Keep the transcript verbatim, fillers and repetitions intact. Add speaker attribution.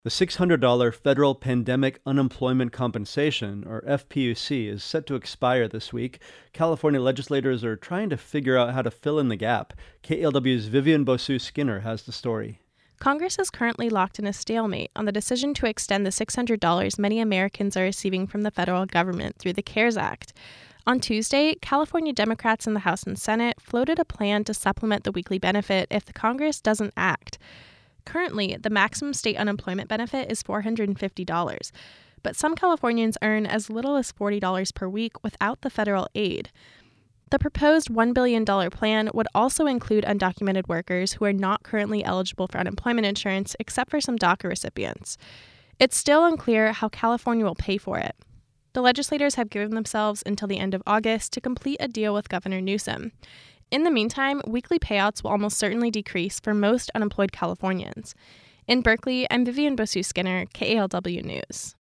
Speaker 1: The six hundred dollars Federal Pandemic Unemployment Compensation, or F P U C, is set to expire this week. California legislators are trying to figure out how to fill in the gap. K E L W's Vivian Bosu-Skinner has the story.
Speaker 2: Congress is currently locked in a stalemate on the decision to extend the six hundred dollars many Americans are receiving from the federal government through the CARES Act. On Tuesday, California Democrats in the House and Senate floated a plan to supplement the weekly benefit if the Congress doesn't act. Currently, the maximum state unemployment benefit is four hundred fifty dollars, but some Californians earn as little as forty dollars per week without the federal aid. The proposed one billion dollars plan would also include undocumented workers who are not currently eligible for unemployment insurance, except for some DACA recipients. It's still unclear how California will pay for it. The legislators have given themselves until the end of August to complete a deal with Governor Newsom. In the meantime, weekly payouts will almost certainly decrease for most unemployed Californians. In Berkeley, I'm Vivian Bosu-Skinner, K E L W News.